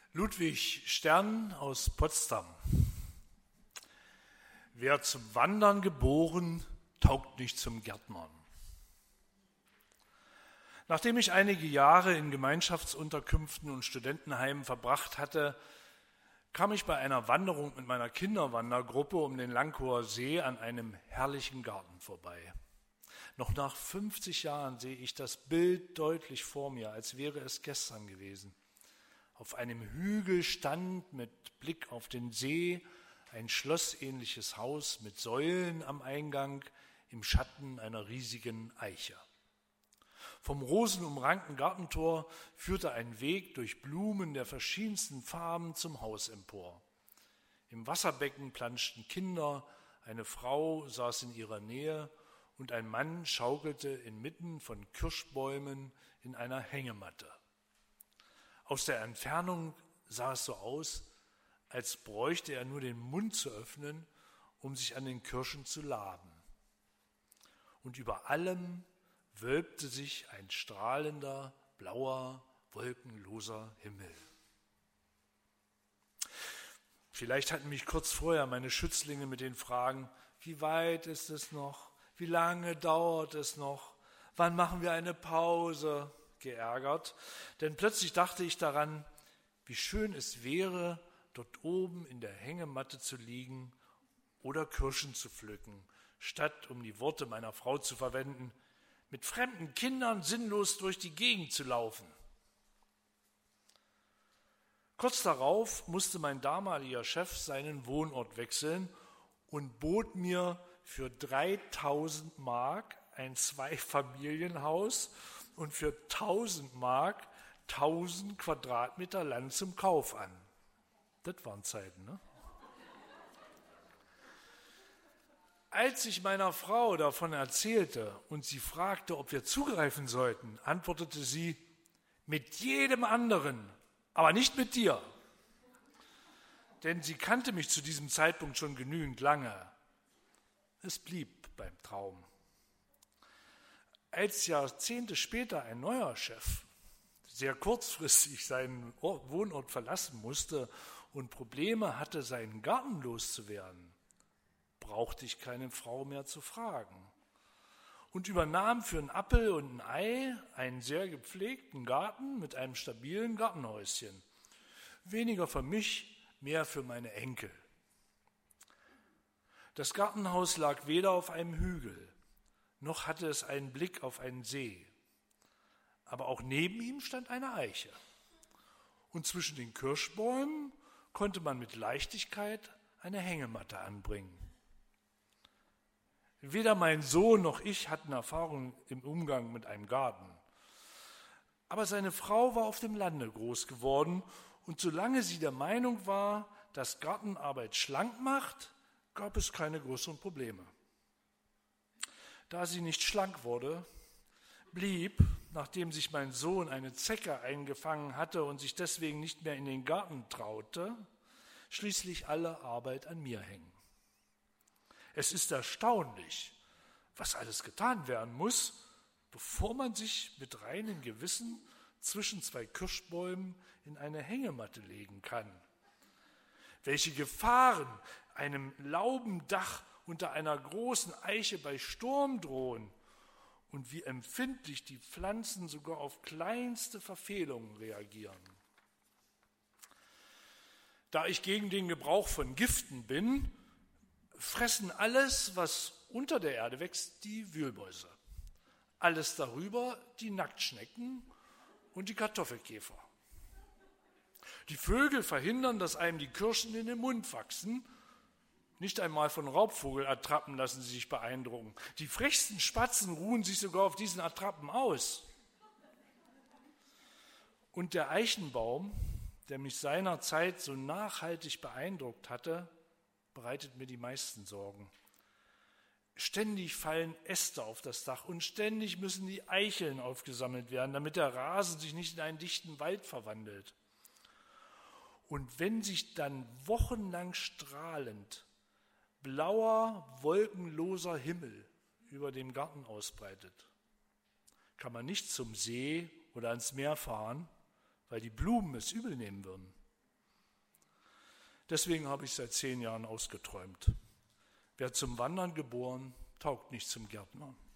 Ludwig Stern aus Potsdam. Wer zum Wandern geboren, taugt nicht zum Gärtnern. Nachdem ich einige Jahre in Gemeinschaftsunterkünften und Studentenheimen verbracht hatte, kam ich bei einer Wanderung mit meiner Kinderwandergruppe um den Langkower See an einem herrlichen Garten vorbei. Noch nach 50 Jahren sehe ich das Bild deutlich vor mir, als wäre es gestern gewesen. Auf einem Hügel stand mit Blick auf den See ein schlossähnliches Haus mit Säulen am Eingang im Schatten einer riesigen Eiche. Vom rosenumrankten Gartentor führte ein Weg durch Blumen der verschiedensten Farben zum Haus empor. Im Wasserbecken planschten Kinder, eine Frau saß in ihrer Nähe und ein Mann schaukelte inmitten von Kirschbäumen in einer Hängematte. Aus der Entfernung sah es so aus, als bräuchte er nur den Mund zu öffnen, um sich an den Kirschen zu laben. Und über allem wölbte sich ein strahlender, blauer, wolkenloser Himmel. Vielleicht hatten mich kurz vorher meine Schützlinge mit den Fragen, wie weit ist es noch, wie lange dauert es noch, wann machen wir eine Pause, geärgert, denn plötzlich dachte ich daran, wie schön es wäre, dort oben in der Hängematte zu liegen oder Kirschen zu pflücken, statt, um die Worte meiner Frau zu verwenden, mit fremden Kindern sinnlos durch die Gegend zu laufen. Kurz darauf musste mein damaliger Chef seinen Wohnort wechseln und bot mir für 3.000 Mark ein Zweifamilienhaus und für 1.000 Mark 1.000 Quadratmeter Land zum Kauf an. Das waren Zeiten, ne? Als ich meiner Frau davon erzählte und sie fragte, ob wir zugreifen sollten, antwortete sie, mit jedem anderen, aber nicht mit dir. Denn sie kannte mich zu diesem Zeitpunkt schon genügend lange. Es blieb beim Traum. Als Jahrzehnte später ein neuer Chef sehr kurzfristig seinen Wohnort verlassen musste und Probleme hatte, seinen Garten loszuwerden, brauchte ich keine Frau mehr zu fragen und übernahm für einen Appel und ein Ei einen sehr gepflegten Garten mit einem stabilen Gartenhäuschen. Weniger für mich, mehr für meine Enkel. Das Gartenhaus lag weder auf einem Hügel, noch hatte es einen Blick auf einen See. Aber auch neben ihm stand eine Eiche. Und zwischen den Kirschbäumen konnte man mit Leichtigkeit eine Hängematte anbringen. Weder mein Sohn noch ich hatten Erfahrung im Umgang mit einem Garten. Aber seine Frau war auf dem Lande groß geworden und solange sie der Meinung war, dass Gartenarbeit schlank macht, gab es keine größeren Probleme. Da sie nicht schlank wurde, blieb, nachdem sich mein Sohn eine Zecke eingefangen hatte und sich deswegen nicht mehr in den Garten traute, schließlich alle Arbeit an mir hängen. Es ist erstaunlich, was alles getan werden muss, bevor man sich mit reinem Gewissen zwischen zwei Kirschbäumen in eine Hängematte legen kann. Welche Gefahren einem Laubendach unter einer großen Eiche bei Sturm drohen und wie empfindlich die Pflanzen sogar auf kleinste Verfehlungen reagieren. Da ich gegen den Gebrauch von Giften bin, fressen alles, was unter der Erde wächst, die Wühlmäuse. Alles darüber die Nacktschnecken und die Kartoffelkäfer. Die Vögel verhindern, dass einem die Kirschen in den Mund wachsen. Nicht einmal von Raubvogelattrappen lassen sie sich beeindrucken. Die frechsten Spatzen ruhen sich sogar auf diesen Attrappen aus. Und der Eichenbaum, der mich seinerzeit so nachhaltig beeindruckt hatte, bereitet mir die meisten Sorgen. Ständig fallen Äste auf das Dach und ständig müssen die Eicheln aufgesammelt werden, damit der Rasen sich nicht in einen dichten Wald verwandelt. Und wenn sich dann wochenlang strahlend blauer, wolkenloser Himmel über dem Garten ausbreitet, kann man nicht zum See oder ans Meer fahren, weil die Blumen es übel nehmen würden. Deswegen habe ich seit 10 Jahren ausgeträumt. Wer zum Wandern geboren, taugt nicht zum Gärtner.